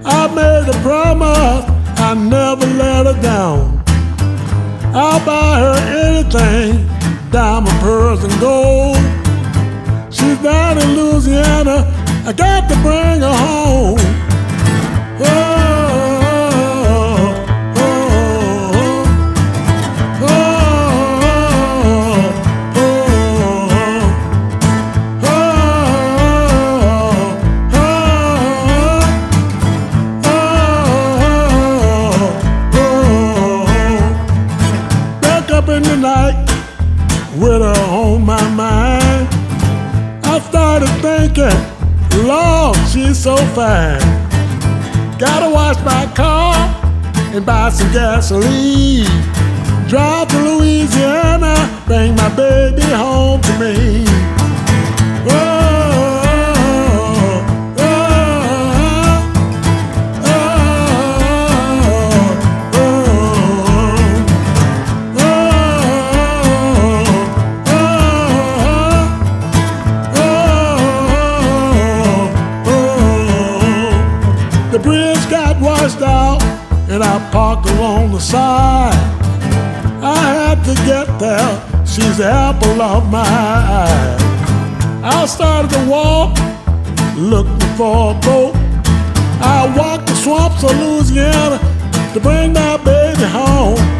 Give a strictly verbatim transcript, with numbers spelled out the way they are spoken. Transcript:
I made a promise I never let her down. I'll buy her anything, diamond, pearls, and gold. She's down in Louisiana, I got to bring her home. Oh, oh, oh, oh, oh, back up in the night with her on my mind. I started thinking, Lord, she's so fine. Gotta wash my car and buy some gasoline. Drive to Louisiana, bring my baby home to me. Oh, oh, oh, oh, oh. The bridge got washed out and I parked along the side. I had to get there, she's the apple of my eye. I started to walk, looking for a boat. I walked the swamps of Louisiana to bring my baby home.